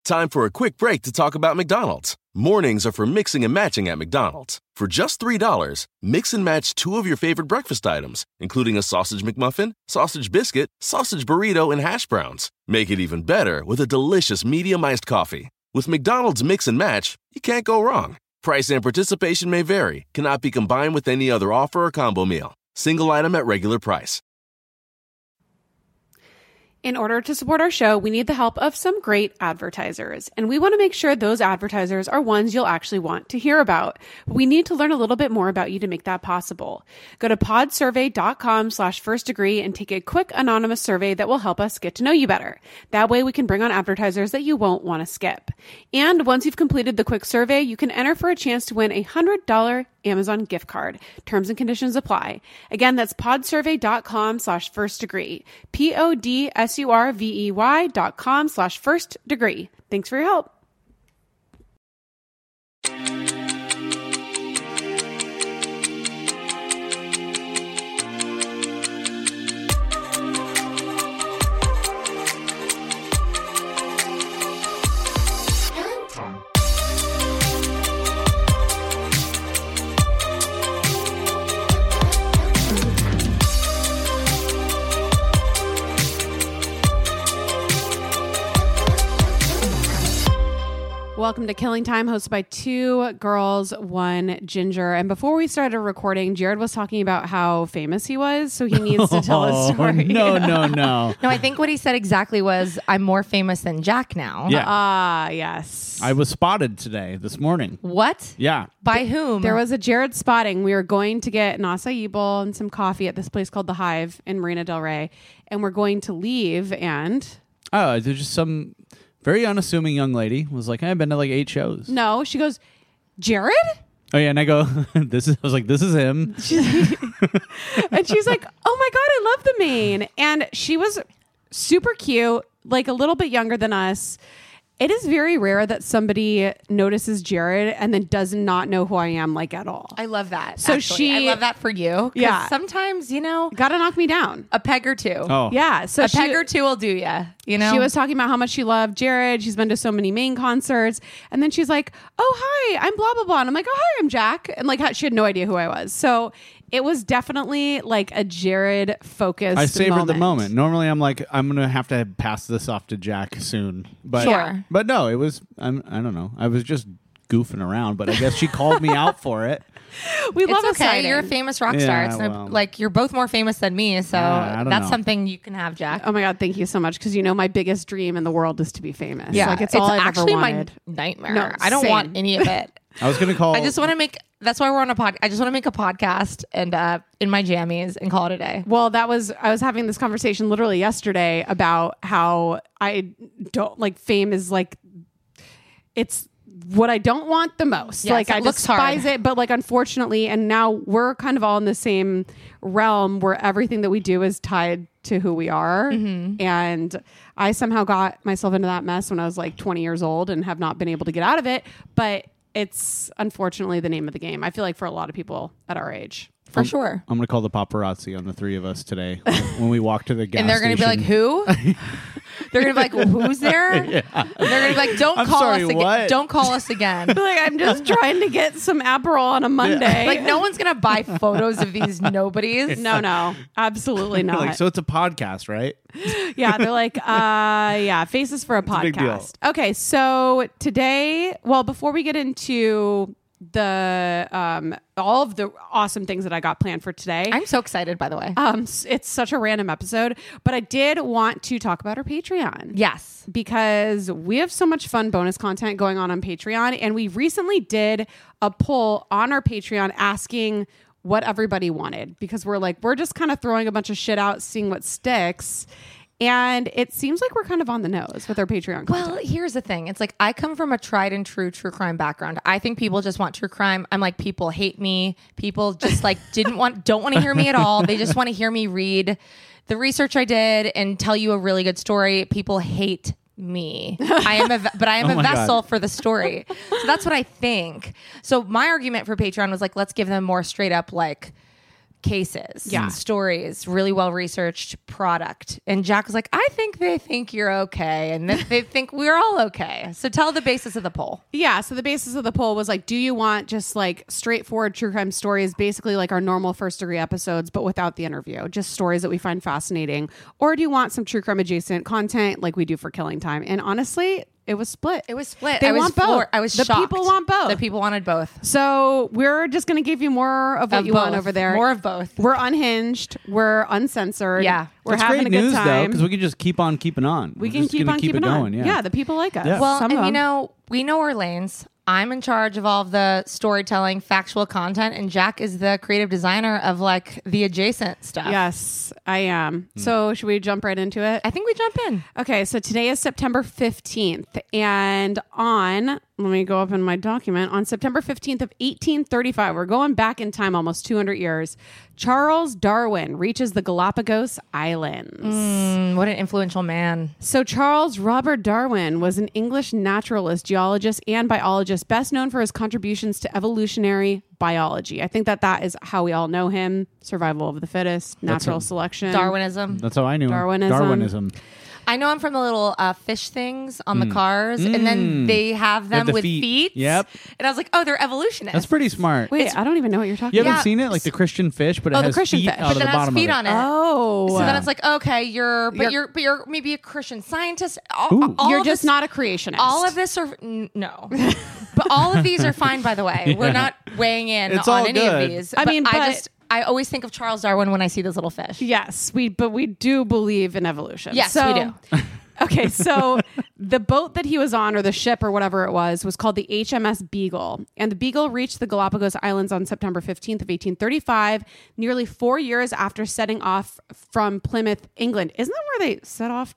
Time for a quick break to talk about McDonald's. Mornings are for mixing and matching at McDonald's. For just $3, mix and match 2 of your favorite breakfast items, including a sausage McMuffin, sausage biscuit, sausage burrito, and hash browns. Make it even better with a delicious medium iced coffee. With McDonald's Mix and Match, you can't go wrong. Price and participation may vary. Cannot be combined with any other offer or combo meal. Single item at regular price. In order to support our show, we need the help of some great advertisers, and we want to make sure those advertisers are ones you'll actually want to hear about. We need to learn a little bit more about you to make that possible. Go to podsurvey.com/firstdegree and take a quick anonymous survey that will help us get to know you better. That way we can bring on advertisers that you won't want to skip. And once you've completed the quick survey, you can enter for a chance to win a $100 Amazon gift card. Terms and conditions apply. Again, that's podsurvey.com/firstdegree. podsurvey.com/firstdegree. Thanks for your help. Welcome to Killing Time, hosted by 2 girls, 1 ginger. And before we started recording, Jared was talking about how famous he was, so he needs to tell a story. No. No, I think what he said exactly was, I'm more famous than Jack now. Yeah. Yes. I was spotted this morning. What? Yeah. By whom? There was a Jared spotting. We were going to get an acai bowl and some coffee at this place called The Hive in Marina Del Rey, and we're going to leave, and... Oh, there's just some very unassuming young lady was like, I've been to like 8 shows. No, she goes, Jared? Oh yeah, and I go, this is him. And she's like, oh my God, I love the mane. And she was super cute, like a little bit younger than us. It is very rare that somebody notices Jared and then does not know who I am, like, at all. I love that. So actually. I love that for you. Yeah. Sometimes, gotta knock me down. a peg or two. Oh. Yeah. So A peg or two will do ya. She was talking about how much she loved Jared. She's been to so many Maine concerts. And then she's like, oh, hi, I'm blah, blah, blah. And I'm like, oh, hi, I'm Jack. And like, she had no idea who I was. So it was definitely like a Jared focused I savored the moment. Normally I'm like, I'm going to have to pass this off to Jack soon. But, Sure. But no, it was, I don't know. I was just goofing around, but I guess she called me out for it. We love It's okay. exciting. You're a famous rock star. It's well. like you're both more famous than me, so I don't that's know. something you can have, Jack. Oh my God, thank you so much. Because my biggest dream in the world is to be famous. Yeah, Like it's all I've actually ever my wanted. nightmare. No, I don't same. want any of it. I was going to call. I just want to make. That's why we're on a podcast. I just want to make a podcast and in my jammies and call it a day. Well, I was having this conversation literally yesterday about how I don't like fame is like, it's what I don't want the most. Yes, like it I looks despise hard. it, but like unfortunately, and now we're kind of all in the same realm where everything that we do is tied to who we are. Mm-hmm. And I somehow got myself into that mess when I was like 20 years old and have not been able to get out of it. But it's unfortunately the name of the game. I feel like for a lot of people at our age. For sure. I'm going to call the paparazzi on the 3 of us today when we walk to the gas And they're going to be like, who? They're going to be like, well, who's there? Yeah. And they're going to be like, don't I'm call sorry, us again. what? Don't call us again. Like I'm just trying to get some Aperol on a Monday. Like no one's going to buy photos of these nobodies. No, absolutely not. like, so it's a podcast, right? Yeah, they're like, faces for a a big deal. podcast. Okay, so today, before we get into the all of the awesome things that I got planned for today, I'm so excited, by the way. it's such a random episode, but I did want to talk about our Patreon. Yes. Because we have so much fun bonus content going on Patreon, and we recently did a poll on our Patreon asking what everybody wanted, because we're just kind of throwing a bunch of shit out, seeing what sticks. And it seems like we're kind of on the nose with our Patreon content. Well, here's the thing. It's like I come from a tried and true crime background. I think people just want true crime. I'm like, people hate me. People just like don't want to hear me at all. They just want to hear me read the research I did and tell you a really good story. People hate me. I am a vessel for the story. So that's what I think. So my argument for Patreon was like, let's give them more straight up like cases, Yeah. stories, really well researched product. And Jack was like, I think they think you're okay, and that they think we're all okay. So tell the basis of the poll. Yeah, so the basis of the poll was like, do you want just like straightforward true crime stories, basically like our normal First Degree episodes, but without the interview, just stories that we find fascinating? Or do you want some true crime adjacent content like we do for Killing Time? And honestly, it was split. It was split. They want both. I was the shocked. people want both. The people wanted both. So we're just going to give you more of what Of you want both. over there. More of both. We're unhinged. We're uncensored. Yeah. We're That's having great a good news, though, time. because we can just keep on keeping on. We We're can just keep gonna on keeping it on. going. Yeah. The people like us. Yeah. Well, Some of and them. we know our lanes. I'm in charge of all of the storytelling, factual content, and Jack is the creative designer of like the adjacent stuff. Yes, I am. So should we jump right into it? I think we jump in. Okay, so today is September 15th, and let me go up in my document, on September 15th of 1835, we're going back in time almost 200 years, Charles Darwin reaches the Galapagos Islands. What an influential man. So Charles Robert Darwin was an English naturalist, geologist, and biologist, best known for his contributions to evolutionary biology. I think that is how we all know him. Survival of the fittest, natural selection. Darwinism. That's how I knew him. Darwinism. I know him from the little fish things on the cars, and then they have them the with feet. feet. Yep. And I was like, oh, they're evolutionists. That's pretty smart. Wait, I don't even know what you're talking You about. haven't seen it? Like the Christian fish, but it the has Christian feet fish. out But of then the it has bottom feet of on it. it. Oh. So then it's like, okay, you're maybe a Christian scientist. Ooh. All You're of just this- not a creationist. All of this are no, but all of these are fine. By the way, we're not weighing in It's on all any good. of these. I mean, but- I always think of Charles Darwin when I see those little fish. Yes, we do believe in evolution. Yes, So- we do. Okay, so the boat that he was on, or the ship, or whatever it was called the HMS Beagle. And the Beagle reached the Galapagos Islands on September 15th of 1835, nearly 4 years after setting off from Plymouth, England. Isn't that where they set off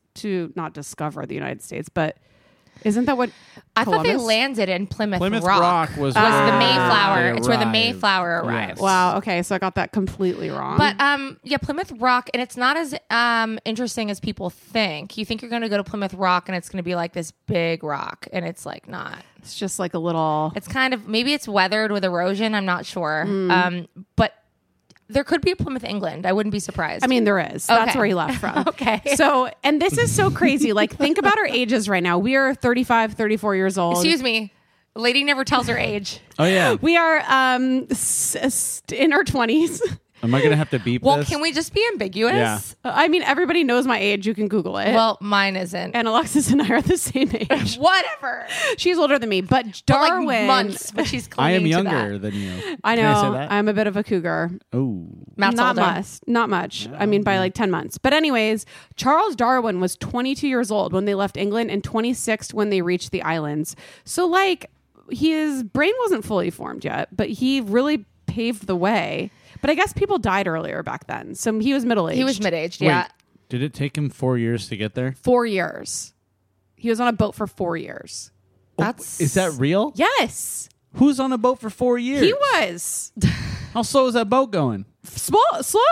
to not discover the United States, but isn't that what I thought they Columbus? landed in Plymouth Plymouth Rock. Rock was the where Mayflower. they It's where the arrived. Mayflower arrived. Yes. Wow, okay, so I got that completely wrong. But Plymouth Rock, and it's not as interesting as people think. You think you're going to go to Plymouth Rock, and it's going to be like this big rock, and it's like not. it's just like a little... It's kind of maybe it's weathered with erosion. I'm not sure, Hmm. but there could be a Plymouth, England. I wouldn't be surprised. I mean, there is. That's Okay. where he left from. Okay. So, and this is so crazy. Like, think about our ages right now. We are 35, 34 years old. excuse me, lady never tells her age. Oh, yeah. We are in our 20s. Am I going to have to beep Well, this? can we just be ambiguous? Yeah. I mean, everybody knows my age. You can Google it. Well, mine isn't. and Alexis and I are the same age. Whatever. She's older than me, but But Darwin. like months, but she's I clinging am to younger that. than you. I know. Can I say that? I'm a bit of a cougar. Oh. Matt's not older. much. Not much. I mean, by like 10 months. But anyways, Charles Darwin was 22 years old when they left England and 26 when they reached the islands. So like his brain wasn't fully formed yet, but he really paved the way. But I guess people died earlier back then. So he was middle-aged. He was mid-aged, yeah. Wait, did it take him 4 years to get there? 4 years. He was on a boat for 4 years. That's Is that real? Yes. Who's on a boat for 4 years? He was. How slow is that boat going? Slow.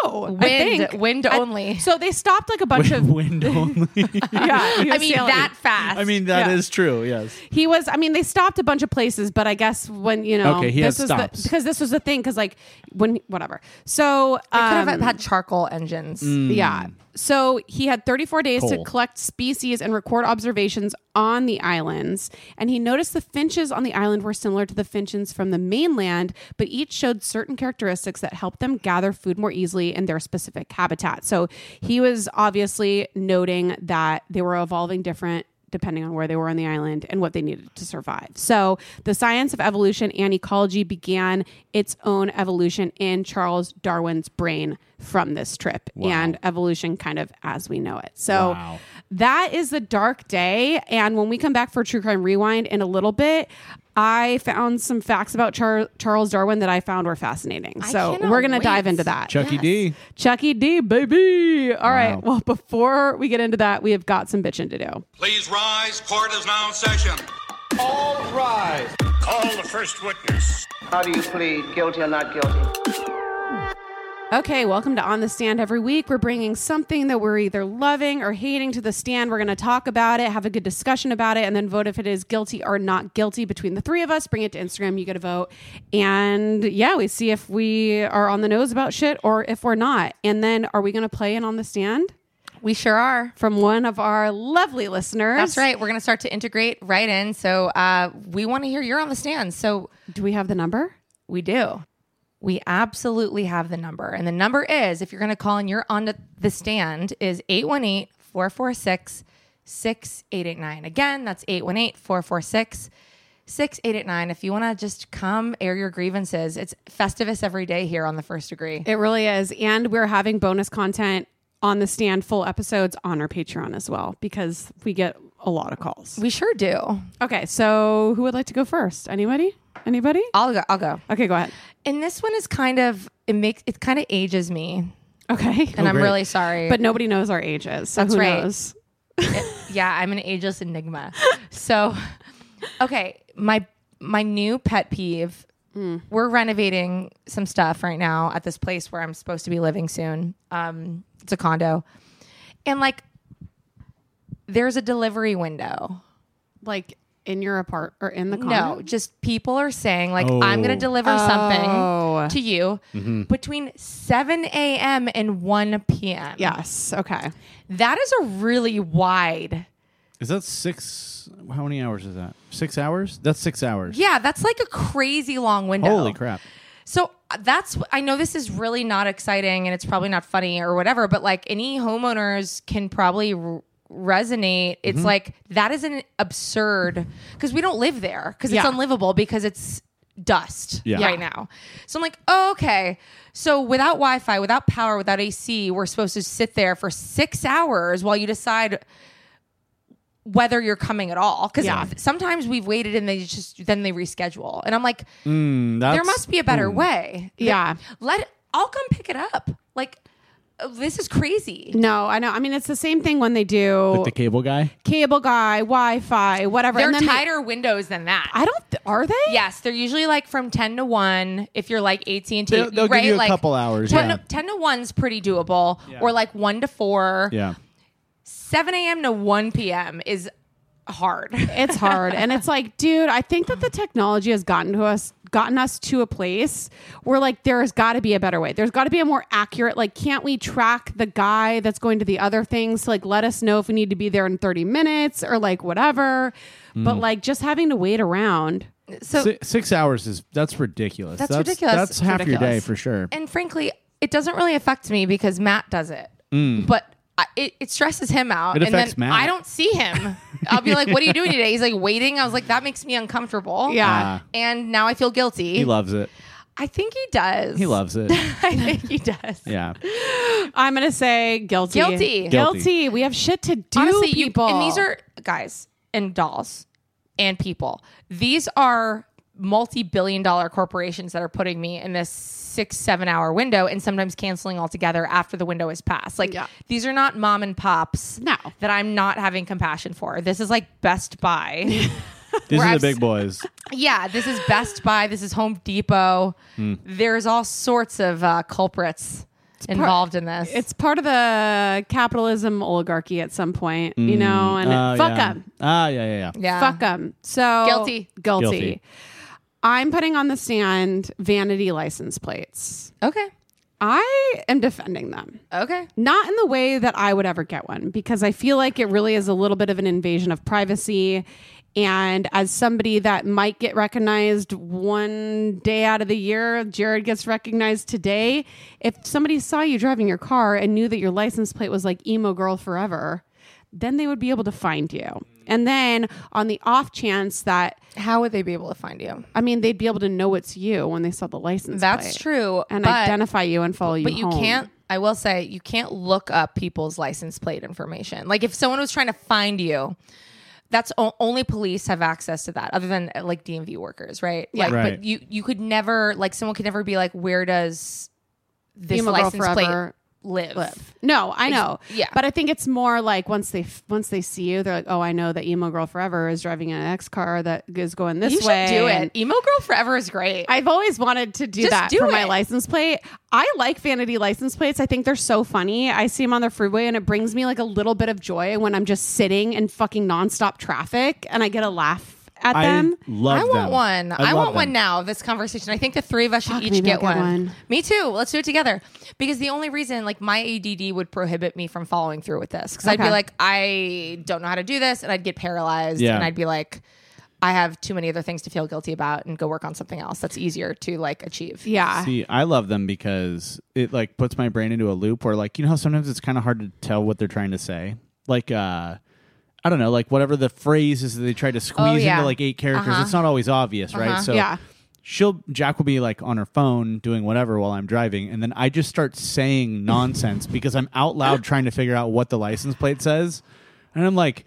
I think. Wind only. So they stopped like a bunch of... Wind only. Yeah, he was I mean, sailing. that fast. I mean, that is Yeah. true, yes. He was. I mean, they stopped a bunch of places, but I guess when Okay, he this had was stops. because this was the thing. Because like when whatever. So They could have had charcoal engines. yeah. So he had 34 days to Coal. collect species and record observations on the islands. And he noticed the finches on the island were similar to the finches from the mainland, but each showed certain characteristics that helped them gather food more easily in their specific habitat. So he was obviously noting that they were evolving different depending on where they were on the island and what they needed to survive. So the science of evolution and ecology began its own evolution in Charles Darwin's brain from this trip and evolution kind of as we know it. So Wow. that is the dark day. And when we come back for True Crime Rewind in a little bit, I found some facts about Charles Darwin that I found were fascinating. So cannot we're going to wait. dive into that. Chucky Yes. D. Chucky D, baby. All right. Wow. Well, before we get into that, we have got some bitching to do. Please rise. Court is now in session. All rise. Call the first witness. How do you plead, guilty or not guilty? Okay, welcome to On the Stand. Every week, we're bringing something that we're either loving or hating to the stand. We're going to talk about it, have a good discussion about it, and then vote if it is guilty or not guilty between the three of us. Bring it to Instagram. You get a vote. And yeah, we see if we are on the nose about shit or if we're not. And then are we going to play an On the Stand? We sure are. From one of our lovely listeners. That's right. We're going to start to integrate right in. So we want to hear you're on the stand. So do we have the number? We do. We absolutely have the number. And the number is, if you're going to call and you're on the stand, is 818-446-6889. Again, that's 818-446-6889. If you want to just come air your grievances, it's Festivus every day here on The First Degree. It really is. And we're having bonus content on the stand, full episodes on our Patreon as well, because we get a lot of calls. We sure do. Okay, so who would like to go first? Anybody? I'll go. Okay, go ahead. And this one is it kind of ages me. Okay. And I'm great. really sorry. But nobody knows our ages. So That's who right. knows? Yeah, I'm an ageless enigma. So, okay, my new pet peeve. We're renovating some stuff right now at this place where I'm supposed to be living soon. It's a condo, and like, there's a delivery window. Like in your apart or in the condo? No, just people are saying like, I'm going to deliver something to you between 7 a.m. and 1 p.m. Yes. Okay. That is a really wide. Is that 6? How many hours is that? 6 hours? That's 6 hours. Yeah, that's like a crazy long window. Holy crap. So I know this is really not exciting and it's probably not funny or whatever, but like any homeowners can probably resonate. It's like, that is an absurd, because we don't live there, because it's unlivable, because it's dust right now. So I'm like, oh, okay. So without Wi-Fi, without power, without AC, we're supposed to sit there for 6 hours while you decide whether you're coming at all. Because sometimes we've waited and then they reschedule. And I'm like, there must be a better way. Yeah. I'll come pick it up. Like, this is crazy. No, I know. I mean, it's the same thing when they do Like the cable guy? cable guy, Wi-Fi, whatever. They're And then tighter windows than that. are they? Yes, they're usually like from 10 to 1 if you're like AT&T. They'll right? give you a like couple hours. 10 to 1's pretty doable. Yeah. Or like 1 to 4. Yeah. 7 a.m. to 1 p.m. is hard. It's hard. And it's like, dude, I think that the technology has gotten us to a place where like there's got to be a better way. There's got to be a more accurate, like, can't we track the guy that's going to the other things to like let us know if we need to be there in 30 minutes or like whatever. But like just having to wait around. So 6 hours that's ridiculous. That's ridiculous. That's It's half ridiculous. your day for sure. and frankly, it doesn't really affect me because Matt does it. But it stresses him out. It and affects then Matt. I don't see him. I'll be like, what are you doing today? He's like waiting. I was like, that makes me uncomfortable. Yeah. And now I feel guilty. He loves it. I think he does. He loves it. I think he does. Yeah. I'm going to say guilty. Guilty. Guilty. We have shit to do, Honestly, people. and these are guys and dolls and people. These are multi-billion-dollar corporations that are putting me in this 6-7 hour window and sometimes canceling altogether after the window is passed. Like, these are not mom and pops No. that I'm not having compassion for. This is like Best Buy. These Where are I've the big boys. Yeah, this is Best Buy. This is Home Depot. There's all sorts of culprits involved in this. It's part of the capitalism oligarchy at some point, you know, and fuck them. Yeah. yeah. Fuck them. So Guilty. Guilty. I'm putting on the stand vanity license plates. Okay. I am defending them. Okay. Not in the way that I would ever get one, because I feel like it really is a little bit of an invasion of privacy. And as somebody that might get recognized one day out of the year, Jared gets recognized today. If somebody saw you driving your car and knew that your license plate was like emo girl forever, then they would be able to find you. And then on the off chance that, How would they be able to find you? I mean, they'd be able to know it's you when they saw the license That's plate. true. And but, identify you and follow you But you home. can't, I will say, you can't look up people's license plate information. Like if someone was trying to find you, that's only police have access to that, other than like DMV workers, right? Yeah. Like, Right. But you could never, like someone could never be like, where does this Emo girl license forever plate live. No, I know. yeah. But I think it's more like once they see you, they're like, oh, I know that Emo Girl Forever is driving an X car that is going this You way. should do And it. Emo Girl Forever is great. I've always wanted to do Just that do for my it. license plate. I like vanity license plates. I think they're so funny. I see them on the freeway and it brings me like a little bit of joy when I'm just sitting in fucking nonstop traffic and I get a laugh at them. love I them. want one. I love want one them. now. This conversation. I think the three of us should Fuck, each maybe get I'll get one. one. Me too. Let's do it together. Because the only reason, like, my ADD would prohibit me from following through with this. Because I'd be Okay. like, I don't know how to do this, and I'd get paralyzed, Yeah. and I'd be like, I have too many other things to feel guilty about, and go work on something else that's easier to like achieve. Yeah. See, I love them because it like puts my brain into a loop where like, you know how sometimes it's kind of hard to tell what they're trying to say? Like, I don't know, like whatever the phrase is that they try to squeeze yeah. into like 8 characters, it's not always obvious, right? So Yeah. Jack will be like on her phone doing whatever while I'm driving, and then I just start saying nonsense because I'm out loud trying to figure out what the license plate says, and I'm like,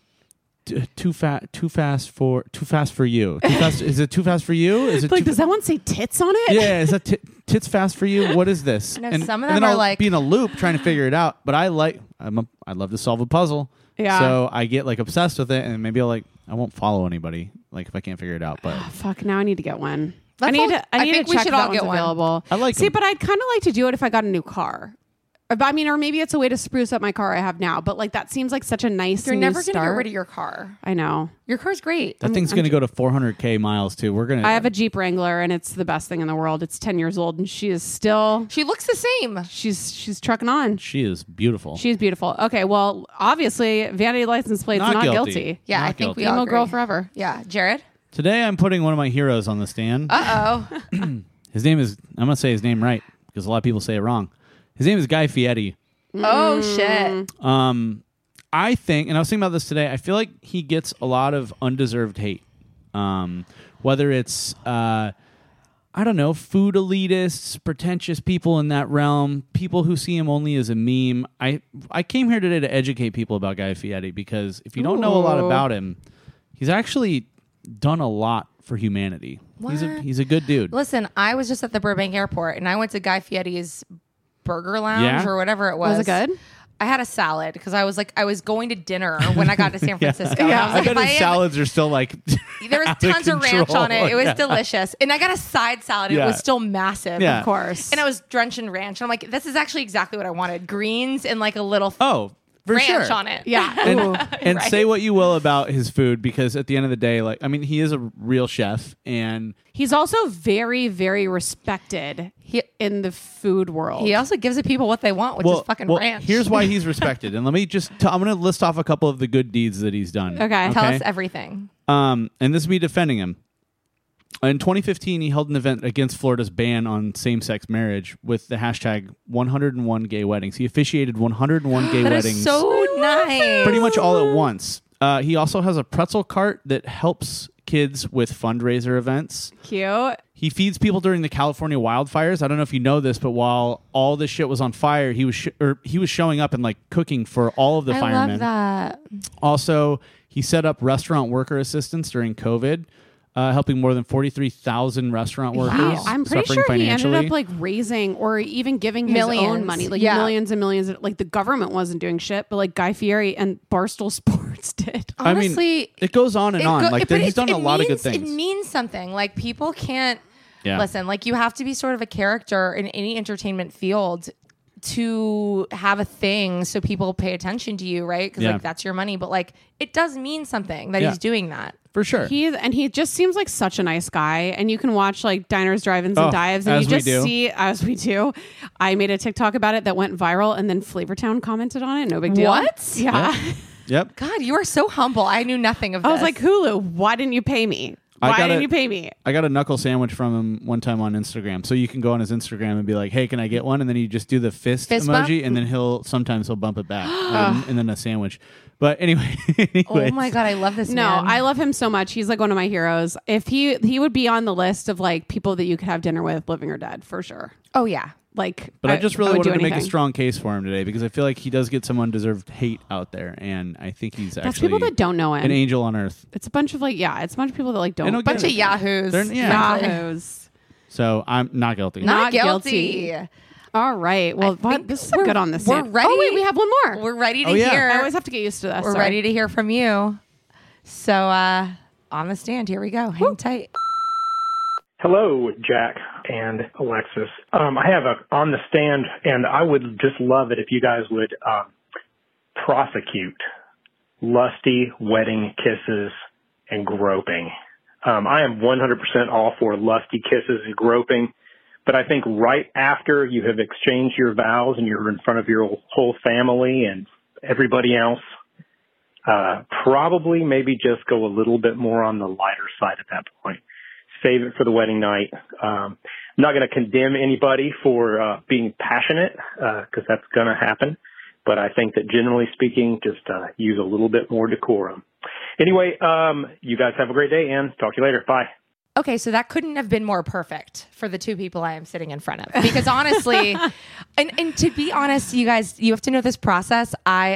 too fast for you. Too fast? Is it too fast for you? Is it Like, too does that one say tits on it? yeah, is that tits fast for you? What is this? No, and some of and them then are I'll like- be in a loop trying to figure it out. But I love to solve a puzzle. Yeah. So I get like obsessed with it, and maybe I won't follow anybody like if I can't figure it out. But Fuck, now I need to get one. Let's I need all- to I need think to we check should if all that get one's one. available. I like See, 'em. but I'd kind of like to do it if I got a new car. I mean, or maybe it's a way to spruce up my car I have now. But like that seems like such a nice. You're new never going to get start. rid of your car. I know. Your car's great. that thing's going to go to 400K miles too. We're gonna. I have a Jeep Wrangler, and it's the best thing in the world. It's 10 years old, and she is still. She looks the same. She's trucking on. She is beautiful. She's beautiful. Okay, well, obviously, vanity license plate's Not not guilty. guilty. Yeah, Not I think guilty. we all Emo agree. girl forever. Yeah, Jared. Today I'm putting one of my heroes on the stand. Uh-oh. His name is. I'm gonna say his name right because a lot of people say it wrong. His name is Guy Fieri. Oh, shit. I think, and I was thinking about this today, I feel like he gets a lot of undeserved hate. Whether it's, I don't know, food elitists, pretentious people in that realm, people who see him only as a meme. I came here today to educate people about Guy Fieri because if you don't know a lot about him, he's actually done a lot for humanity. He's a good dude. Listen, I was just at the Burbank airport, and I went to Guy Fieri's Burger Lounge Yeah? or whatever it was. Was it good? I had a salad because I was going to dinner when I got to San Francisco. And I was I like, bet if his have- salads are still like there was out of tons of ranch control. on it. It was Yeah. delicious. And I got a side salad. Yeah. It was still massive. Yeah. Of course. And I was drenched in ranch. And I'm like, this is actually exactly what I wanted. Greens and like a little Oh, for ranch sure. on it. Yeah. Ooh. And Right. say what you will about his food because at the end of the day, like, I mean, he is a real chef and He's also very, very respected in the food world. He also gives the people what they want, which is fucking ranch. Here's why he's respected. And let me just I'm going to list off a couple of the good deeds that he's done. Okay. Tell us everything. And this is me defending him. In 2015, he held an event against Florida's ban on same-sex marriage with the hashtag 101 gay weddings. He officiated 101 gay That weddings is so nice. pretty much all at once. He also has a pretzel cart that helps kids with fundraiser events. Cute. He feeds people during the California wildfires. I don't know if you know this, but while all this shit was on fire, he was showing up and like cooking for all of the I firemen. love that. Also, he set up restaurant worker assistance during COVID, helping more than 43,000 restaurant workers. I'm pretty suffering sure he ended financially. up like raising or even giving his Millions. own money, like Yeah. millions and millions. Like the government wasn't doing shit, but like Guy Fieri and Barstool Sports did. Honestly, I mean, it goes on and on. Like but he's done a lot of good It things. means something. Like people can't Yeah. listen. Like you have to be sort of a character in any entertainment field to have a thing so people pay attention to you, right? Because Yeah. like that's your money. But like it does mean something that Yeah. he's doing that. For sure. He just seems like such a nice guy, and you can watch like diners, drive-ins, Oh, and dives, and as you we just do. see as we do. I made a TikTok about it that went viral, and then Flavortown commented on it. No big deal. What? Yeah. Yep. God, you are so humble. I knew nothing of this. I was like, Hulu, why didn't you pay me? I Why gotta- didn't you pay me? I got a knuckle sandwich from him one time on Instagram. So you can go on his Instagram and be like, "Hey, can I get one?" And then you just do the fist Fist emoji, bump? and then he'll bump it back, and then a sandwich. But anyway, oh my God, I love this No, man. I love him so much. He's like one of my heroes. If he would be on the list of like people that you could have dinner with, living or dead, for sure. Oh yeah. Like, But I just really would do wanted to make a anything. strong case for him today because I feel like he does get some undeserved hate out there, and I think he's That's actually people that don't know him. an angel on earth. It's a bunch of like, it's a bunch of people that like don't. They don't Bunch get of it. yahoos. They're- yeah. Yahoos. So I'm not guilty. Not Not guilty. guilty. All right. Well, this is good on this. We're ready. Oh, wait, we have one more. We're ready to yeah. hear. I always have to get used to this. We're ready to hear from you. So on the stand, here we go. Hang tight. Hello, Jack and Alexis. I have a on the stand, and I would just love it if you guys would prosecute lusty wedding kisses and groping. I am 100% all for lusty kisses and groping, but I think right after you have exchanged your vows and you're in front of your whole family and everybody else, probably maybe just go a little bit more on the lighter side at that point. Save it for the wedding night. I'm not going to condemn anybody for being passionate because that's going to happen. But I think that generally speaking, just use a little bit more decorum. Anyway, you guys have a great day and talk to you later. Bye. Okay, so that couldn't have been more perfect for the two people I am sitting in front of. Because honestly, and to be honest, you guys, you have to know this process.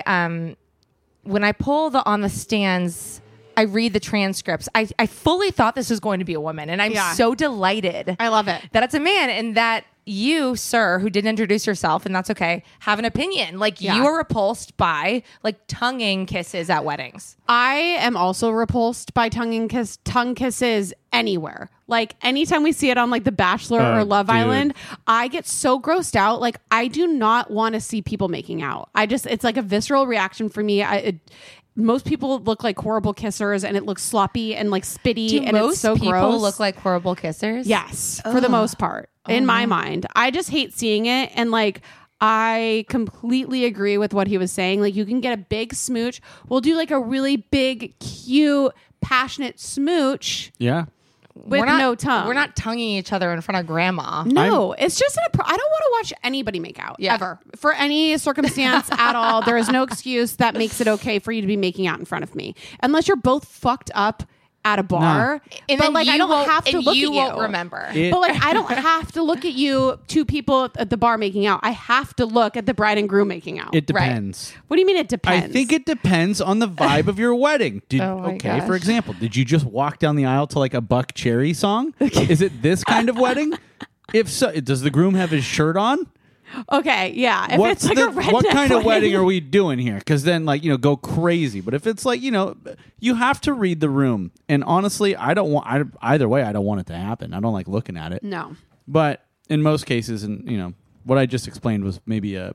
When I pull the on the stands, I read the transcripts. I fully thought this was going to be a woman, and I'm so delighted. I love it. That it's a man, and that you, sir, who didn't introduce yourself, and that's okay, have an opinion. Like, you are repulsed by, like, tonguing kisses at weddings. I am also repulsed by tongue kisses anywhere. Like, anytime we see it on, like, The Bachelor or Love Island, I get so grossed out. Like, I do not want to see people making out. It's like a visceral reaction for me. Most people look like horrible kissers, and it looks sloppy and like spitty, and it's so gross. Most people look like horrible kissers? Yes, for the most part. In my mind, I just hate seeing it, and like, I completely agree with what he was saying. Like, you can get a big smooch. We'll do like a really big, cute, passionate smooch. Yeah. With no tongue. We're not tonguing each other in front of grandma. No, it's just I don't want to watch anybody make out ever for any circumstance at all. There is no excuse that makes it okay for you to be making out in front of me, unless you're both fucked up at a bar. And but then like, I don't have to look at you. Won't remember. But like, I don't have to look at you, two people at the bar making out. I have to look at the bride and groom making out. It depends. What do you mean it depends? I think it depends on the vibe of your wedding. gosh. For example, did you just walk down the aisle to like a Buck Cherry song? Is it this kind of wedding? If so, does the groom have his shirt on? Okay, yeah. If it's like a redneck what kind of wedding are wedding? we doing here? Because then, like, go crazy. But if it's like, you have to read the room. And honestly, either way, I don't want it to happen. I don't like looking at it. No. But in most cases, and what I just explained was maybe a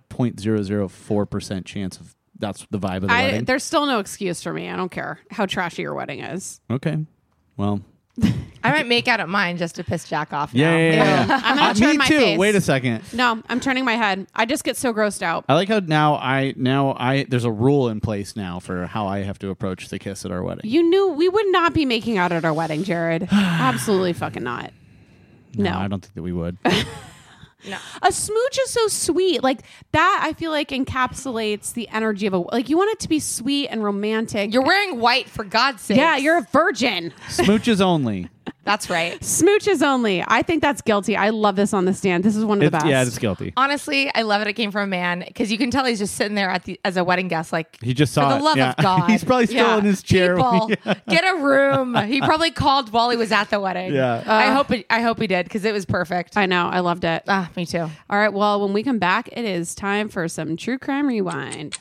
0.004% chance of that's the vibe of the wedding. There's still no excuse for me. I don't care how trashy your wedding is. Okay. Well. I might make out at mine just to piss Jack off now. Yeah. I'm going to turn me my too. face. Wait a second. No, I'm turning my head. I just get so grossed out. I like how now there's a rule in place now for how I have to approach the kiss at our wedding. You knew we would not be making out at our wedding, Jared. Absolutely fucking not. No. I don't think that we would. No. A smooch is so sweet. Like, that I feel like encapsulates the energy of you want it to be sweet and romantic. You're wearing white, for God's sake. Yeah, you're a virgin. Smooches only. That's right. Smooches only. I think that's guilty. I love this on the stand. This is one of the best. Yeah, it's guilty. Honestly, I love it came from a man, because you can tell he's just sitting there as a wedding guest, like, he just saw for the love of God. He's probably still in his chair. People, get a room. He probably called while he was at the wedding. Yeah. I hope he did, because it was perfect. I know. I loved it. Me too. All right. Well, when we come back, it is time for some True Crime Rewind.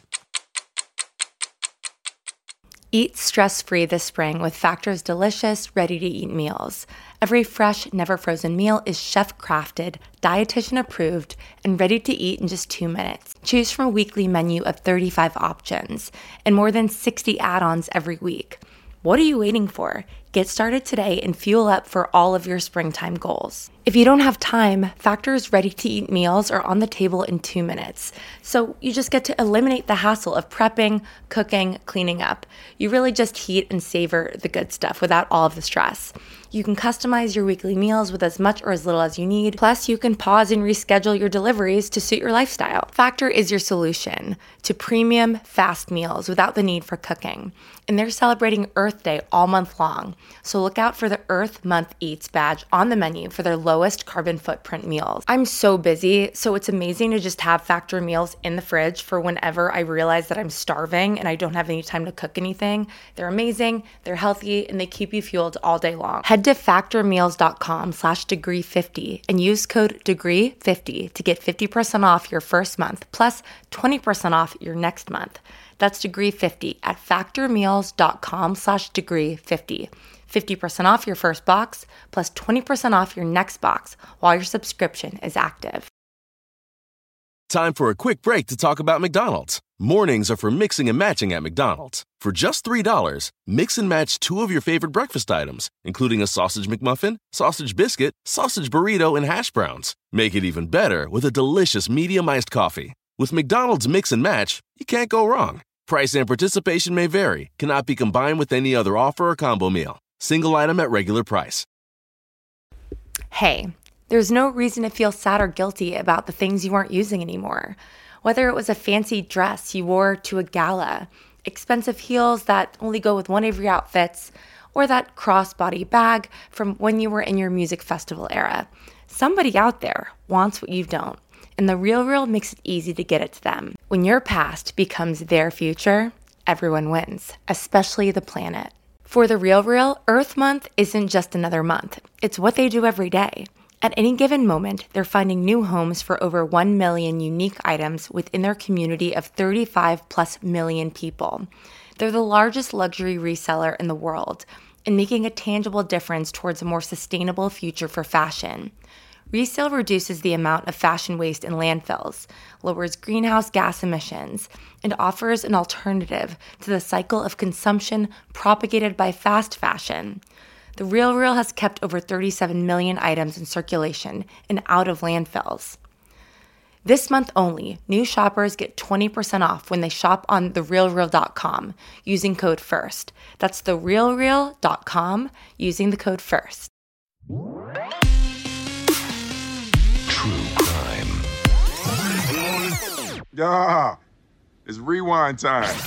Eat stress-free this spring with Factor's delicious, ready-to-eat meals. Every fresh, never-frozen meal is chef-crafted, dietitian-approved, and ready to eat in just 2 minutes. Choose from a weekly menu of 35 options and more than 60 add-ons every week. What are you waiting for? Get started today and fuel up for all of your springtime goals. If you don't have time, Factor's ready-to-eat meals are on the table in 2 minutes. So you just get to eliminate the hassle of prepping, cooking, cleaning up. You really just heat and savor the good stuff without all of the stress. You can customize your weekly meals with as much or as little as you need. Plus, you can pause and reschedule your deliveries to suit your lifestyle. Factor is your solution to premium, fast meals without the need for cooking. And they're celebrating Earth Day all month long. So look out for the Earth Month Eats badge on the menu for their lowest carbon footprint meals. I'm so busy, so it's amazing to just have Factor meals in the fridge for whenever I realize that I'm starving and I don't have any time to cook anything. They're amazing, they're healthy, and they keep you fueled all day long. Head to factormeals.com/degree50 and use code degree50 to get 50% off your first month plus 20% off your next month. That's degree50 at factormeals.com/degree50. 50% off your first box plus 20% off your next box while your subscription is active. Time for a quick break to talk about McDonald's. Mornings are for mixing and matching at McDonald's. For just $3, mix and match 2 of your favorite breakfast items, including a sausage McMuffin, sausage biscuit, sausage burrito, and hash browns. Make it even better with a delicious medium iced coffee. With McDonald's Mix and Match, you can't go wrong. Price and participation may vary. Cannot be combined with any other offer or combo meal. Single item at regular price. Hey, there's no reason to feel sad or guilty about the things you aren't using anymore. Whether it was a fancy dress you wore to a gala, expensive heels that only go with one of your outfits, or that crossbody bag from when you were in your music festival era. Somebody out there wants what you don't. And The RealReal makes it easy to get it to them. When your past becomes their future, everyone wins, especially the planet. For The RealReal, Earth Month isn't just another month. It's what they do every day. At any given moment, they're finding new homes for over 1 million unique items within their community of 35+ million people. They're the largest luxury reseller in the world and making a tangible difference towards a more sustainable future for fashion. Resale reduces the amount of fashion waste in landfills, lowers greenhouse gas emissions, and offers an alternative to the cycle of consumption propagated by fast fashion. The RealReal has kept over 37 million items in circulation and out of landfills. This month only, new shoppers get 20% off when they shop on therealreal.com using code FIRST. That's therealreal.com using the code FIRST. Yeah, it's rewind time.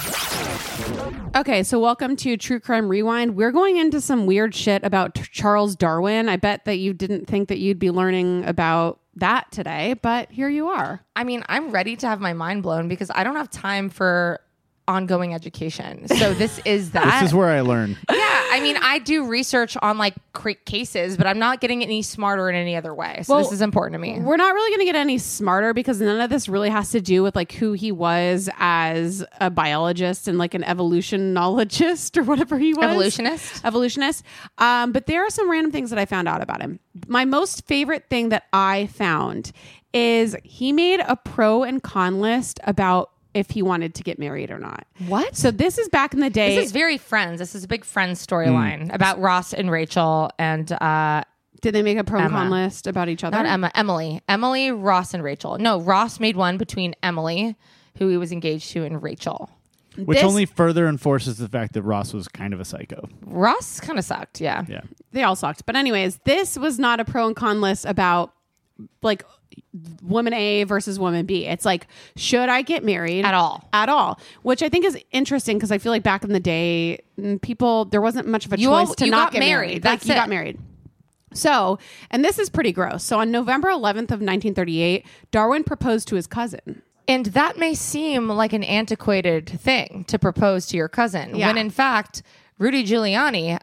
Okay, so welcome to True Crime Rewind. We're going into some weird shit about Charles Darwin. I bet that you didn't think that you'd be learning about that today, but here you are. I mean, I'm ready to have my mind blown because I don't have time for ongoing education. So this is that. This is where I learn. Yeah, I mean, I do research on like cases, but I'm not getting any smarter in any other way. So this is important to me. We're not really going to get any smarter because none of this really has to do with like who he was as a biologist and like an evolutionologist or whatever he was. Evolutionist. But there are some random things that I found out about him. My most favorite thing that I found is he made a pro and con list about if he wanted to get married or not. What? So this is back in the day. This is very Friends. This is a big Friends storyline about Ross and Rachel and did they make a pro and con list about each other? Not Emma. Emily, Ross, and Rachel. No, Ross made one between Emily, who he was engaged to, and Rachel. Which only further enforces the fact that Ross was kind of a psycho. Ross kind of sucked, yeah. They all sucked. But anyways, this was not a pro and con list about like woman A versus woman B. It's like, should I get married at all? Which I think is interesting because I feel like back in the day, there wasn't much of a choice to not get married. That's you got married. So, and this is pretty gross. So on November 11th of 1938, Darwin proposed to his cousin. And that may seem like an antiquated thing to propose to your cousin, when in fact, Rudy Giuliani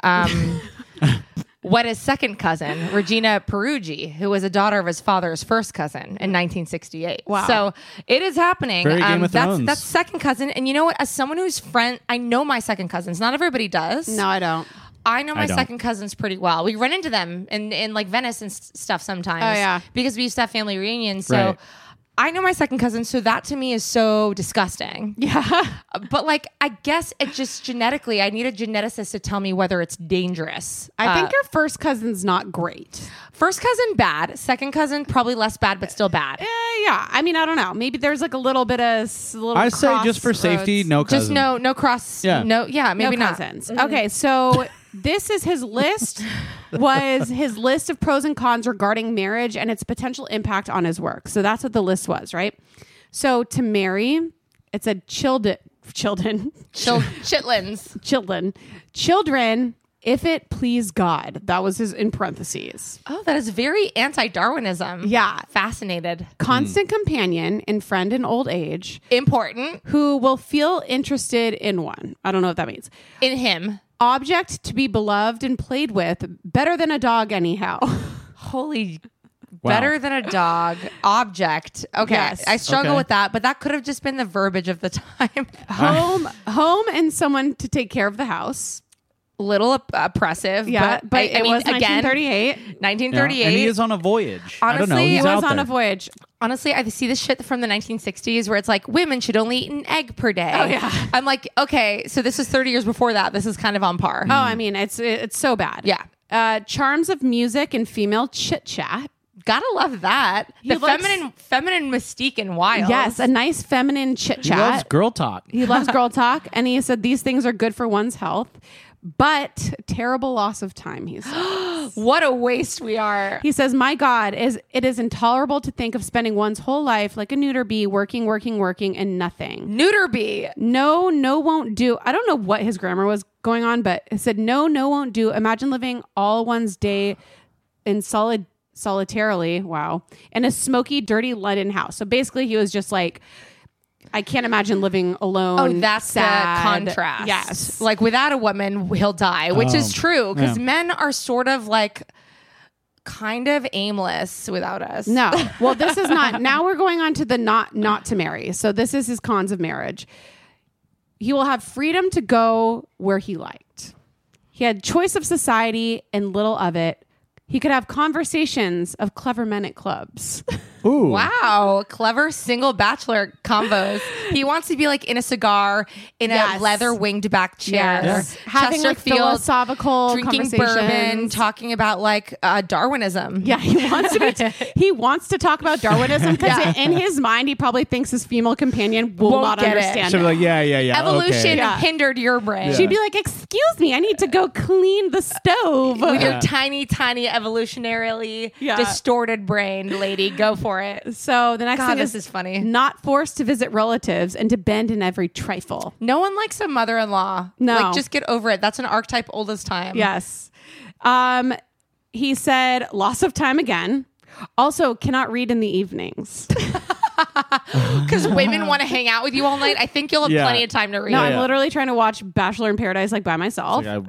wed his second cousin, Regina Peruggi, who was a daughter of his father's first cousin in 1968. Wow. So it is happening. Very Game of Thrones. That's second cousin. And you know what? As someone who's I know my second cousins. Not everybody does. No, I don't. I know my second cousins pretty well. We run into them in like Venice and stuff sometimes. Oh, yeah. Because we used to have family reunions. So Right. I know my second cousin, so that to me is so disgusting. Yeah. But like, I guess it just genetically, I need a geneticist to tell me whether it's dangerous. I think your first cousin's not great. First cousin, bad. Second cousin, probably less bad, but still bad. Yeah. I mean, I don't know. Maybe there's like a little bit of I say just for safety, no cousins. Just no cross. Yeah. Maybe no not. cousins. Okay, so this is his list. Was his list of pros and cons regarding marriage and its potential impact on his work. So that's what the list was, right? So to marry, it said children, if it please God. That was his in parentheses. Oh, that is very anti-Darwinism. Yeah. Fascinated. Constant companion and friend in old age Important. who will feel interested in one. I don't know what that means. In him. Object to be beloved and played with, better than a dog anyhow. Holy... Wow. Better than a dog. Object. Okay. Yes. I struggle Okay. with that, but that could have just been the verbiage of the time. Home and someone to take care of the house. Little oppressive. Yeah, but I it mean, was again, 1938. 1938. Yeah, and he is on a voyage. I don't know. Honestly, He's He out was on there. a voyage. Honestly, I see this shit from the 1960s where it's like women should only eat an egg per day. Oh, yeah. I'm like, okay, so this is 30 years before that. This is kind of on par. Oh, I mean, it's so bad. Yeah. Charms of music and female chit chat. Gotta love that. He The looks- feminine mystique and wild. Yes, a nice feminine chit He loves chat. girl talk. He loves girl talk, and he said these things are good for one's health, but terrible loss of time. He says. What a waste we are. He says, "My God, it is intolerable to think of spending one's whole life like a neuter bee, working, and nothing. Neuter bee. No, won't do." I don't know what his grammar was going on, but it said, "No, won't do. Imagine living all one's day in solitarily, wow, in a smoky, dirty London house." So basically, he was just like, I can't imagine living alone. Oh, that's sad. the contrast. Yes. Like without a woman, he'll die, which is true because yeah. men are sort of like kind of aimless without us. No. Well, this is not. Now we're going on to the not to marry. So this is his cons of marriage. He will have freedom to go where he liked. He had choice of society and little of it. He could have conversations of clever men at clubs. Ooh. Wow, clever single bachelor combos. He wants to be like in a cigar, in Yes. a leather winged back chair, Yes. Having like philosophical drinking conversations. bourbon, talking about like Darwinism. Yeah, he wants to be. He wants to talk about Darwinism because Yeah. in his mind, he probably thinks his female companion will Won't not get it. understand So it. like, yeah. Evolution Okay. Yeah. hindered your brain. She'd be like, "Excuse me, I need to go clean the stove." With your Yeah. tiny, evolutionarily Yeah. distorted brain, lady. Go for it. So the next God, thing this is funny. Not forced to visit relatives and to bend in every trifle. No one likes a mother-in-law. No. Like, just get over it. That's an archetype old as time. Yes. He said loss of time again. Also, cannot read in the evenings. Because women want to hang out with you all night. I think you'll have Yeah. plenty of time to read. No, Yeah. I'm literally trying to watch Bachelor in Paradise like by myself. Like,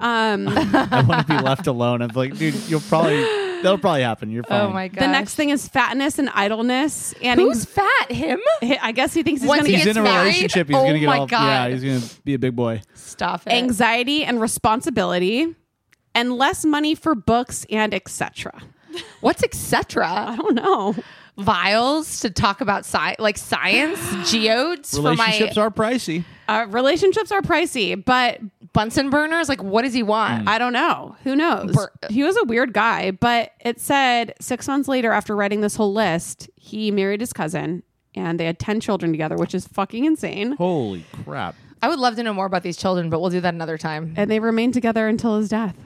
I want to be left alone. I'm like, dude, that'll probably happen. You're fine. Oh my god. The next thing is fatness and idleness. And Who's fat? Him? I guess he thinks he's Once going he to He's gets in a married? relationship. He's Oh gonna get my all. God. Yeah, he's gonna be a big boy. Stop it. anxiety and responsibility and less money for books and etc. What's etc.? I don't know. Vials to talk about science, geodes for Relationships my are pricey. Relationships are pricey, but Bunsen burners. Like, what does he want? I don't know. Who knows? He was a weird guy, but it said 6 months later after writing this whole list, he married his cousin and they had 10 children together, which is fucking insane. Holy crap. I would love to know more about these children, but we'll do that another time. And they remained together until his death.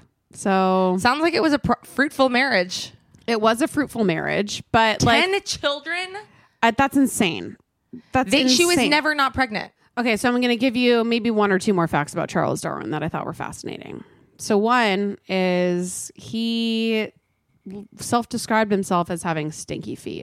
So Sounds like it was a fruitful marriage. it was a fruitful marriage, but 10 children? that's insane. That's She was insane. never not pregnant. Okay, so I'm going to give you maybe one or two more facts about Charles Darwin that I thought were fascinating. So one is he self-described himself as having stinky feet.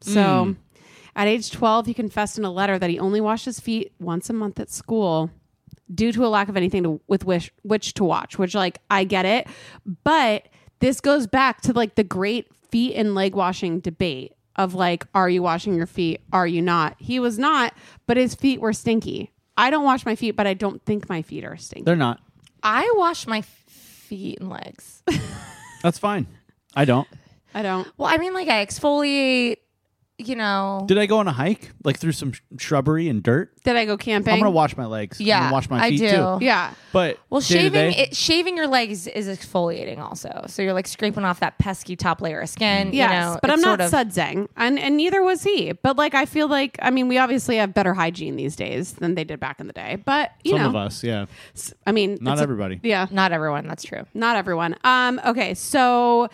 So at age 12, he confessed in a letter that he only washed his feet once a month at school due to a lack of anything with which to watch, which like I get it. But this goes back to like the great feet and leg washing debate of like, are you washing your feet? Are you not? He was not, but his feet were stinky. I don't wash my feet, but I don't think my feet are stinky. They're not. I wash my feet and legs. That's fine. I don't. I don't. Well, I mean, like I exfoliate, you know. Did I go on a hike like through some shrubbery and dirt? Did I go camping? I'm gonna wash my legs. I'm Yeah, gonna wash my I feet do. too. Yeah. But Well, day-to-day, shaving your legs is exfoliating also. So you're like scraping off that pesky top layer of skin. Yes, you know, but I'm it's not sort of- sudsing, and neither was he. But like, I feel like, I mean, we obviously have better hygiene these days than they did back in the day. But you some know, of us, yeah, I mean, not it's everybody. yeah, Not everyone. That's true. not everyone. Okay, so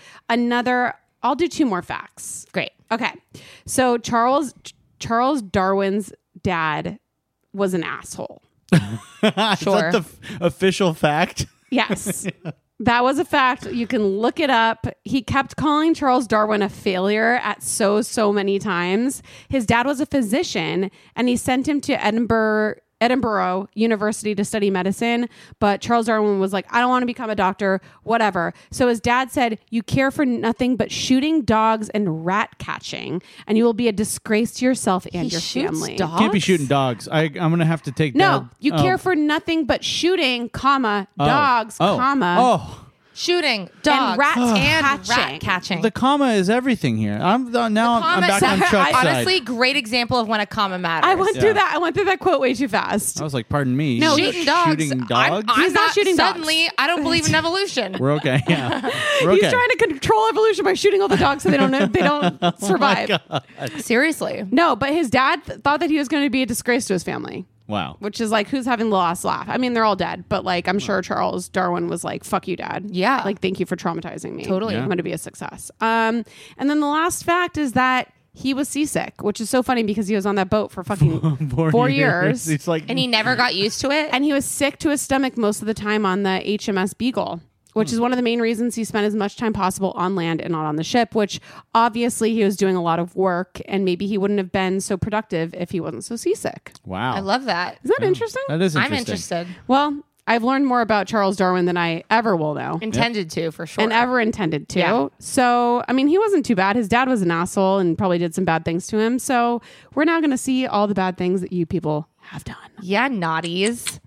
I'll do two more facts. Great. Okay, so Charles Darwin's dad was an asshole. Is that the official fact? Yes. That was a fact. You can look it up. He kept calling Charles Darwin a failure at so many times. His dad was a physician, and he sent him to Edinburgh University to study medicine. But Charles Darwin was like, I don't want to become a doctor, whatever. So his dad said, you care for nothing but shooting dogs and rat catching, and you will be a disgrace to yourself and your family. Dogs? Can't be shooting dogs. I'm going to have to take No, Dad. you care for nothing but shooting, dogs, Shooting, dogs, and rat catching. The comma is everything here. I'm back on Chuck's side. Honestly, great example of when a comma matters. I went through that. I went through that quote way too fast. I was like, pardon me. No, you're shooting dogs. Shooting dogs? I'm not shooting dogs. Suddenly, I don't believe in evolution. We're okay. Yeah, we're okay. He's trying to control evolution by shooting all the dogs so they don't survive. Seriously. No, but his dad thought that he was going to be a disgrace to his family. Wow. Which is like, who's having the last laugh? I mean, they're all dead, but like, I'm sure Charles Darwin was like, fuck you, Dad. Yeah. Like, thank you for traumatizing me. Totally. I'm going to be a success. And then the last fact is that he was seasick, which is so funny because he was on that boat for fucking 4 years. It's like, And he never got used to it. And he was sick to his stomach most of the time on the HMS Beagle, which is one of the main reasons he spent as much time possible on land and not on the ship, which obviously he was doing a lot of work, and maybe he wouldn't have been so productive if he wasn't so seasick. wow. I love that. Is that interesting? That is interesting. I'm interested. Well, I've learned more about Charles Darwin than I ever will know. Intended to, for sure. And ever intended to. Yeah. So, I mean, he wasn't too bad. His dad was an asshole and probably did some bad things to him. So we're now going to see all the bad things that you people have done. Yeah, naughties.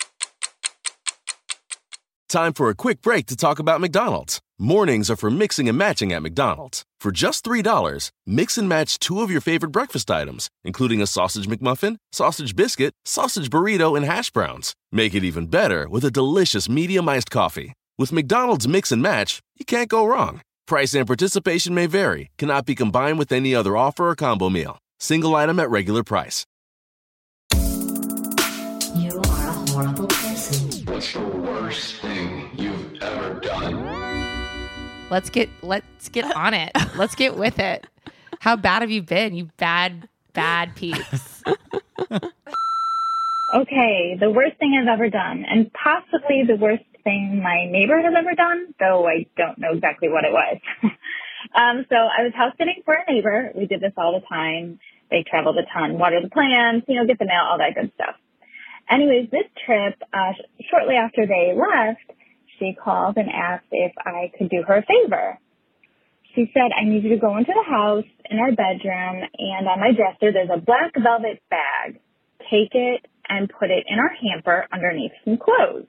Time for a quick break to talk about McDonald's. Mornings are for mixing and matching at McDonald's. For just $3, mix and match 2 of your favorite breakfast items, including a sausage McMuffin, sausage biscuit, sausage burrito, and hash browns. Make it even better with a delicious medium iced coffee. With McDonald's Mix and Match, you can't go wrong. Price and participation may vary, cannot be combined with any other offer or combo meal. Single item at regular price. You are a horrible person. What's the worst thing you've ever done? Let's get on it. Let's get with it. How bad have you been, you bad peeps? Okay, the worst thing I've ever done, and possibly the worst thing my neighbor has ever done, though I don't know exactly what it was. So I was house sitting for a neighbor. We did this all the time. They traveled a ton, water the plants, get the mail, all that good stuff. Anyways, this trip, shortly after they left, she called and asked if I could do her a favor. She said, I need you to go into the house in our bedroom, and on my dresser there's a black velvet bag. Take it and put it in our hamper underneath some clothes.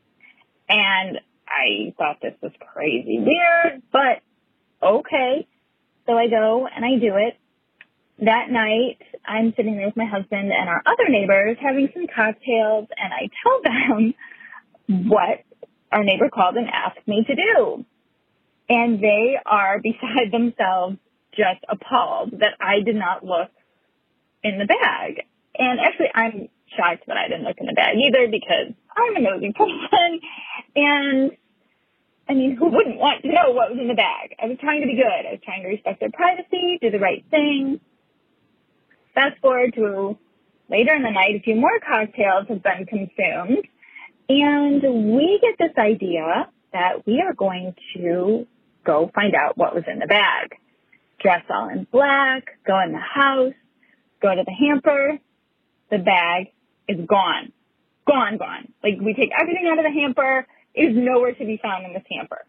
And I thought this was crazy weird, but okay. So I go and I do it. That night, I'm sitting there with my husband and our other neighbors having some cocktails, and I tell them what our neighbor called and asked me to do. And they are beside themselves, just appalled that I did not look in the bag. And actually, I'm shocked that I didn't look in the bag either, because I'm a nosy person. And I mean, who wouldn't want to know what was in the bag? I was trying to be good. I was trying to respect their privacy, do the right thing. Fast forward to later in the night, a few more cocktails have been consumed, and we get this idea that we are going to go find out what was in the bag. Dress all in black, go in the house, go to the hamper. The bag is gone. Gone. Like, we take everything out of the hamper. It is nowhere to be found in this hamper.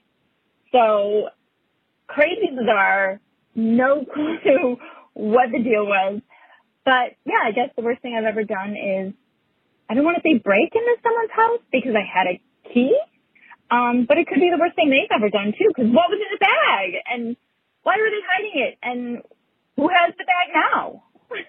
So, crazy bizarre, no clue what the deal was. But yeah, I guess the worst thing I've ever done is, I don't want to say break into someone's house because I had a key, but it could be the worst thing they've ever done too, because what was in the bag? And why were they hiding it? And who has the bag now?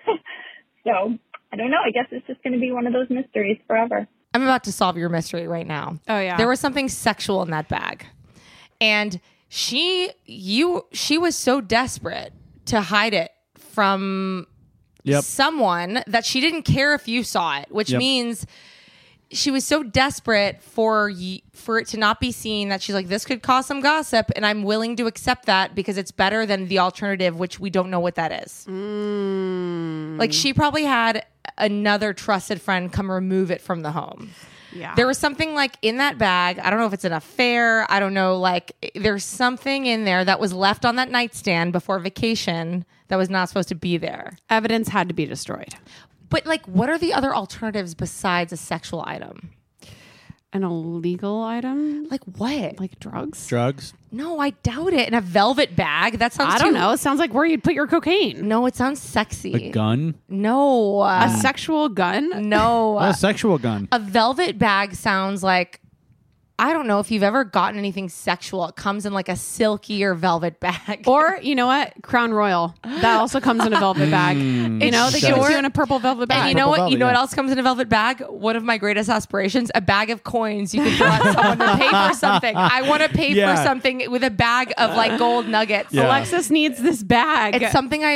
So, I don't know. I guess it's just going to be one of those mysteries forever. I'm about to solve your mystery right now. Oh, yeah. There was something sexual in that bag. And she was so desperate to hide it from someone that she didn't care if you saw it, which means she was so desperate for it to not be seen that she's like, this could cause some gossip, and I'm willing to accept that because it's better than the alternative, which we don't know what that is. Like, she probably had another trusted friend come remove it from the home. Yeah. There was something like in that bag. I don't know if it's an affair. I don't know. Like there's something in there that was left on that nightstand before vacation that was not supposed to be there. Evidence had to be destroyed. But like, what are the other alternatives besides a sexual item? An illegal item? Like what? Like drugs? Drugs? No, I doubt it. In a velvet bag? That sounds I don't know. It sounds like where you'd put your cocaine. No, it sounds sexy. A gun? No. A sexual gun? No. A sexual gun. A velvet bag sounds like, I don't know if you've ever gotten anything sexual. It comes in like a silky or velvet bag. Or, you know what? Crown Royal. That also comes in a velvet bag. You know, they give it to you in a purple velvet bag. And you know what? velvet, You know what yeah. else comes in a velvet bag? One of my greatest aspirations, a bag of coins. You can throw at someone to pay for something. I want to pay Yeah. for something with a bag of like gold nuggets. Yeah. Alexis needs this bag. It's something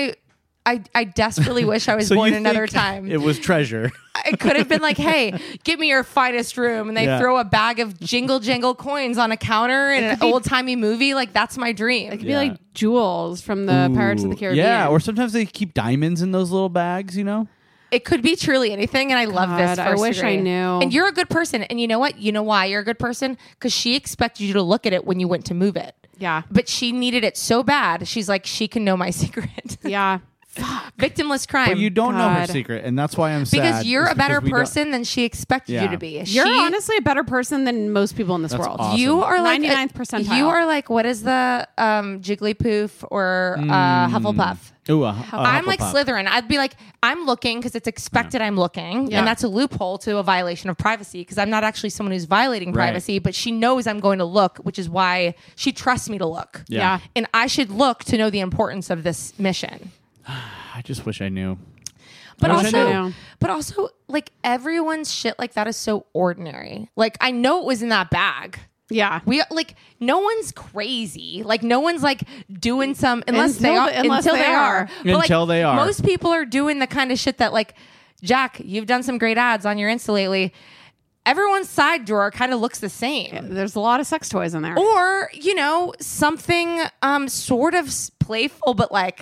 I desperately wish I was So born you another think time. It was treasure. It could have been like, hey, give me your finest room. And they Yeah. throw a bag of jingle jangle coins on a counter in an old timey movie. Like, that's my dream. It could be like jewels from the Pirates of the Caribbean. Yeah, or sometimes they keep diamonds in those little bags, you know? It could be truly anything. And I love this. God, I first wish I degree. knew. And you're a good person. And you know what? You know why you're a good person? Because she expected you to look at it when you went to move it. Yeah. But she needed it so bad. She's like, she can know my secret. Yeah. Victimless crime. But you don't know her God. secret, and that's why I'm sad. because you're is a better because we don't- person than she expected you Yeah. to be. You're honestly a better person than most people in this That's world. awesome. You are like 99th percentile. You are like, what is the Jigglypuff or Hufflepuff? Ooh, I'm like Hufflepuff. Slytherin. I'd be like, I'm looking because it's expected I'm looking. Yeah. And that's a loophole to a violation of privacy because I'm not actually someone who's violating Right. privacy, but she knows I'm going to look, which is why she trusts me to look. Yeah. And I should look to know the importance of this mission. I just wish I knew. But I wish I also, knew. like everyone's shit like that is so ordinary. Like I know it was in that bag. Yeah. We like no one's crazy. Like no one's like doing some unless Until they are. But, Until like, they are. Most people are doing the kind of shit that like Jack, you've done some great ads on your Insta lately. Everyone's side drawer kind of looks the same. There's a lot of sex toys in there. Or, you know, something sort of playful, but like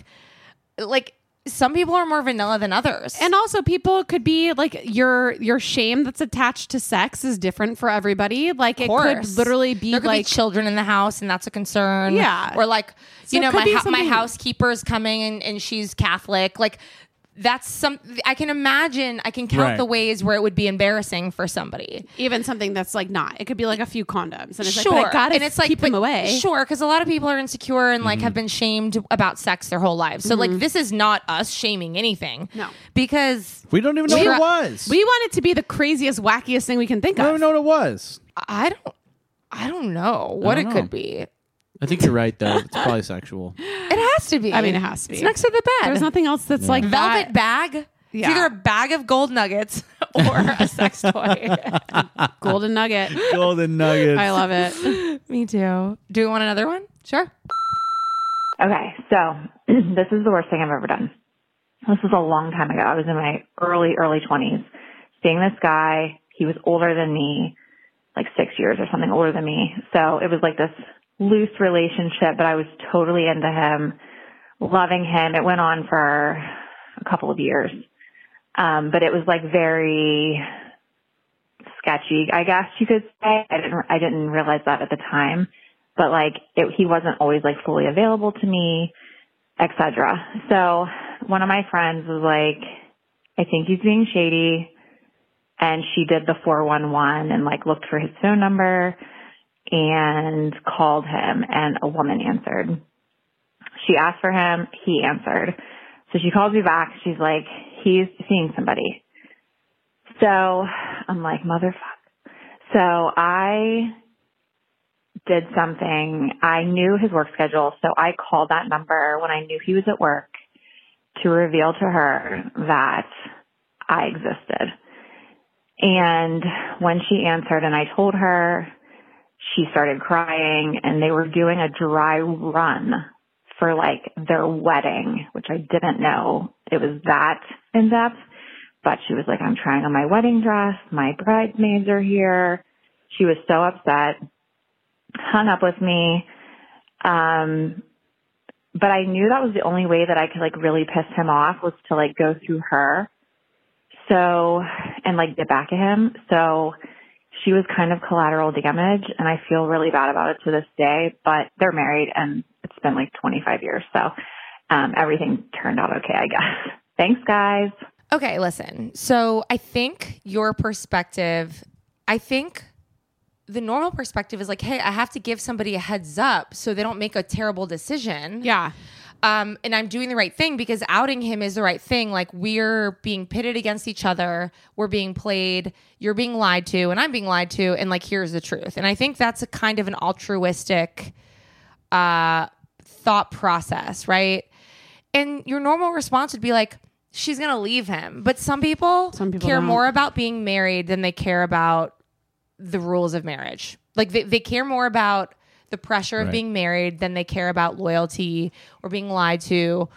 some people are more vanilla than others. And also people could be like your shame that's attached to sex is different for everybody. Like it could literally be there could like be children in the house and that's a concern. Yeah. Or like, So you know, it could be my something- housekeeper is coming and she's Catholic. Like that's some, I can count Right. the ways where it would be embarrassing for somebody. even something that's like not. It could be like a few condoms. And it's Sure. like, but I gotta and it's like, keep them but- away. Sure. Cause a lot of people are insecure and like have been shamed about sex their whole lives. So like this is not us shaming anything. No. Because We don't even know what it was. We want it to be the craziest, wackiest thing we can think I don't of. even know what it was. I don't know what I it don't could know. be. I think you're right, though. It's probably sexual. It has to be. I mean, it has to be. It's next to the bed. There's nothing else that's like velvet that. bag. Yeah. It's either a bag of gold nuggets or a sex toy. Golden nugget. Golden nuggets. I love it. Me too. Do you want another one? Sure. Okay, so this is the worst thing I've ever done. This was a long time ago. I was in my early 20s. Seeing this guy, he was older than me, like 6 years or something older than me. So it was like this loose relationship, but I was totally into him, loving him. It went on for a couple of years. But it was like very sketchy, I guess you could say. I didn't realize that at the time, but like he wasn't always like fully available to me, etc. So one of my friends was like, I think he's being shady. And she did the 411 and like looked for his phone number and called him, and a woman answered. She asked for him. He answered. So she calls me back. She's like, he's seeing somebody. So I'm like, motherfucker. So I did something. I knew his work schedule. So I called that number when I knew he was at work to reveal to her that I existed. And when she answered and I told her, she started crying, and they were doing a dry run for like their wedding, which I didn't know it was that in depth. But she was like, I'm trying on my wedding dress. My bridesmaids are here. She was so upset, hung up with me. But I knew that was the only way that I could like really piss him off, was to like go through her. So, and like get back at him. So she was kind of collateral damage, and I feel really bad about it to this day, but they're married and it's been like 25 years. So everything turned out okay, I guess. Thanks, guys. Okay, listen. So I think your perspective, the normal perspective is like, hey, I have to give somebody a heads up so they don't make a terrible decision. Yeah. And I'm doing the right thing because outing him is the right thing. Like, we're being pitted against each other. We're being played. You're being lied to and I'm being lied to. And like, here's the truth. And I think that's a kind of an altruistic thought process, right? And your normal response would be like, she's going to leave him. But some people care more about being married than they care about the rules of marriage. Like they care more about the pressure of being married than they care about loyalty or being lied to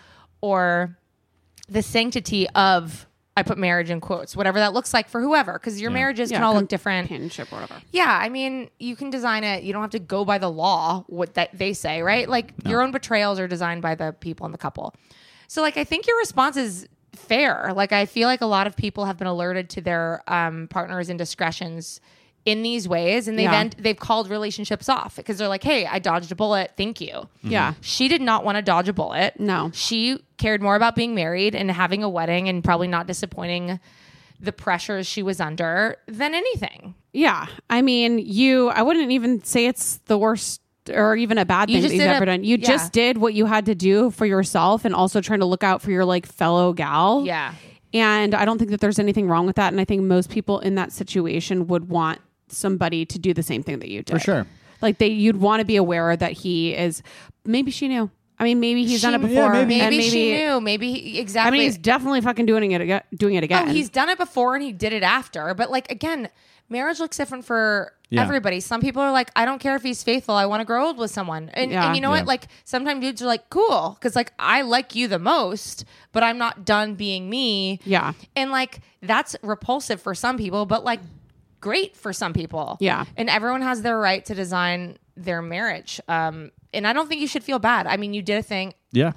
or the sanctity of, I put marriage in quotes, whatever that looks like for whoever, because your marriages can all look different. Companionship, whatever. Yeah, I mean, you can design it. You don't have to go by the law, what that they say, right? Like your own betrayals are designed by the people in the couple. So like, I think your response is fair. Like, I feel like a lot of people have been alerted to their partners' indiscretions in these ways, and they've called relationships off because they're like, hey, I dodged a bullet, thank you. Yeah. She did not want to dodge a bullet. No. She cared more about being married and having a wedding and probably not disappointing the pressures she was under than anything. Yeah. I mean, I wouldn't even say it's the worst or even a bad thing that you've ever done. You just did what you had to do for yourself and also trying to look out for your like fellow gal. Yeah. And I don't think that there's anything wrong with that. And I think most people in that situation would want somebody to do the same thing that you did. For sure. Like you'd want to be aware that he is, maybe she knew. I mean, maybe he's done it before. Yeah, maybe she knew. Maybe exactly. I mean, he's definitely fucking doing it again. Oh, he's done it before and he did it after. But like, again, marriage looks different for everybody. Some people are like, I don't care if he's faithful. I want to grow old with someone. And you know what? Like, sometimes dudes are like, cool. Because like, I like you the most, but I'm not done being me. Yeah. And like, that's repulsive for some people, but like, great for some people. Yeah. And everyone has their right to design their marriage. And I don't think you should feel bad. I mean, you did a thing. Yeah.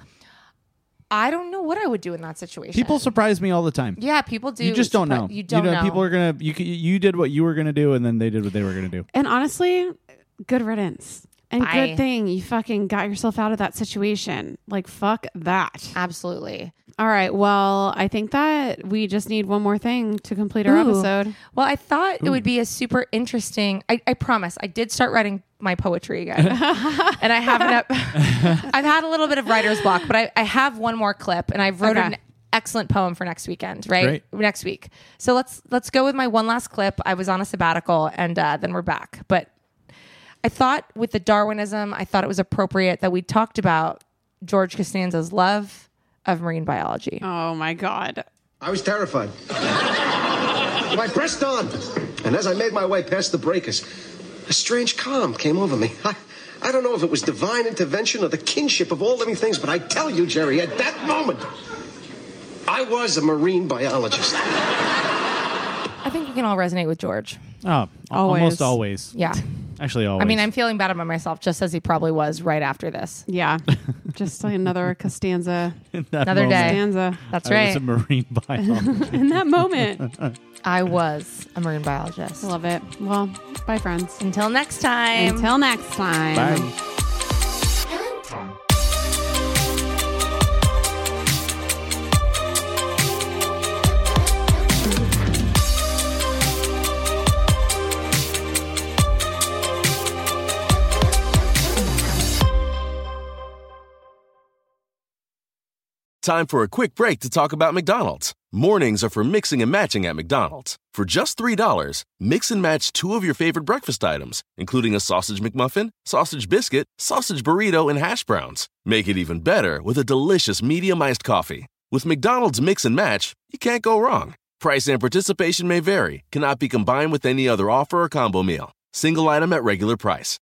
I don't know what I would do in that situation. People surprise me all the time. Yeah, people do. You just don't know. You don't know. People are gonna. You did what you were gonna do, and then they did what they were gonna do. And honestly, good riddance. And Bye. Good thing you fucking got yourself out of that situation. Like, fuck that. Absolutely. All right. Well, I think that we just need one more thing to complete our episode. Well, I thought it would be a super interesting. I promise. I did start writing my poetry again, and I haven't. I've had a little bit of writer's block, but I have one more clip, and I've wrote an excellent poem for next weekend. Right, next week. So let's go with my one last clip. I was on a sabbatical, and then we're back. But I thought with the Darwinism, I thought it was appropriate that we talked about George Costanza's love of marine biology. Oh my God. I was terrified. But I pressed on. And as I made my way past the breakers, a strange calm came over me. I don't know if it was divine intervention or the kinship of all living things, but I tell you, Jerry, at that moment, I was a marine biologist. I think we can all resonate with George. Oh, almost always. Yeah. Actually, always. I mean, I'm feeling bad about myself, just as he probably was right after this. Yeah. Just like another Costanza. Another day. Costanza. That's right. I was a marine biologist. In that moment. I was a marine biologist. Love it. Well, bye, friends. Until next time. Until next time. Bye. Time for a quick break to talk about McDonald's. Mornings are for mixing and matching at McDonald's. For just $3, mix and match 2 of your favorite breakfast items, including a sausage McMuffin, sausage biscuit, sausage burrito, and hash browns. Make it even better with a delicious medium iced coffee. With McDonald's Mix and Match, you can't go wrong. Price and participation may vary, cannot be combined with any other offer or combo meal. Single item at regular price.